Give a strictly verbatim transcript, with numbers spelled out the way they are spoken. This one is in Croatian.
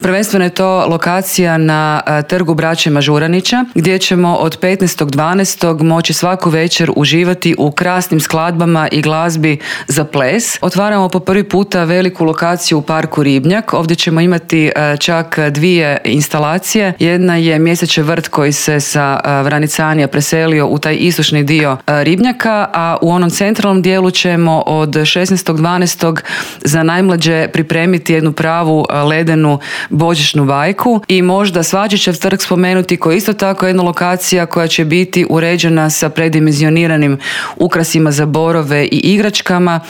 Prvenstveno je to lokacija na trgu Braće Mažuranića, gdje ćemo od petnaestog dvanaestog moći svaku večer uživati u krasnim skladbama i glazbi za ples. Otvaramo po prvi puta veliku lokaciju u parku Ribnjak. Ovdje ćemo imati čak dvije instalacije. Jedna je mjesečni vrt koji se sa Vranicanija preselio u taj istočni dio Ribnjaka, a u onom centralnom dijelu ćemo od šesnaestog dvanaestog za najmlađe pripremiti jednu pravu ledenu božićnu bajku i možda Svačićev trg spomenuti, koji je isto tako jedna lokacija koja će biti uređena sa predimenzioniranim ukrasima za borove i igračkama